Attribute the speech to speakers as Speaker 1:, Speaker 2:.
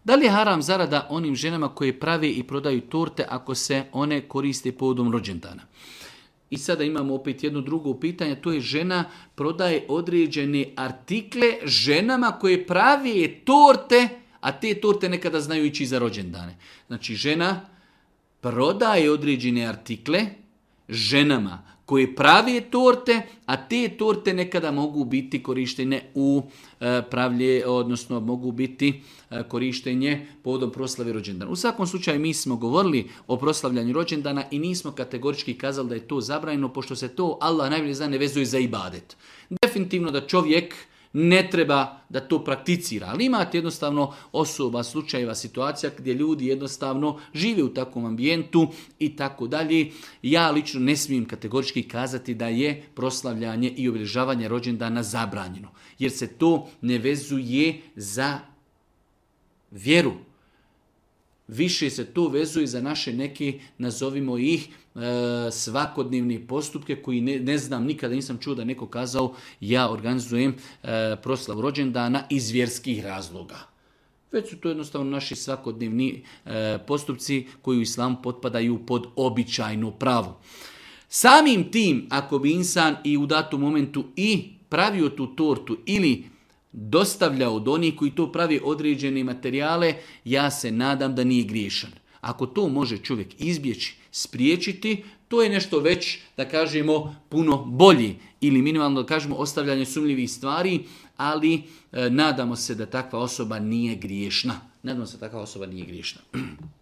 Speaker 1: Da li je haram zarada onim ženama koje prave i prodaju torte ako se one koriste povodom rođendana? I sada imamo opet jedno drugo pitanje, to je žena prodaje određene artikle ženama koje pravi torte, a te torte nekada znaju ići za rođendane. Znači žena prodaje određene artikle ženama koje pravi torte, a te torte nekada mogu biti korištene u pravlje, odnosno mogu biti korištenje povodom proslave rođendana. U svakom slučaju mi smo govorili o proslavljanju rođendana i nismo kategorički kazali da je to zabranjeno, pošto se to, Allah najbolje zna, ne vezuje za ibadet. Definitivno da čovjek ne treba da to prakticira, ali imate jednostavno osoba, slučajeva, situacija gdje ljudi jednostavno žive u takvom ambijentu i tako dalje. Ja lično ne smijem kategorički kazati da je proslavljanje i obilježavanje rođendana zabranjeno, jer se to ne vezuje za vjeru. Više se to vezuje za naše neke, nazovimo ih, svakodnevne postupke koji ne znam, nikada nisam čuo da neko kazao ja organizujem proslavu rođendana iz vjerskih razloga. Već su to jednostavno naši svakodnevni postupci koji u islamu potpadaju pod običajno pravo. Samim tim, ako bi insan i u datom momentu i pravio tu tortu ili dostavljao od onih koji to pravi određene materijale, ja se nadam da nije griješan. Ako to može čovjek izbjeći, spriječiti, to je nešto već, da kažemo, puno bolji ili minimalno da kažemo ostavljanje sumnjivih stvari, ali nadamo se da takva osoba nije griješna. Nadamo se da takva osoba nije griješna.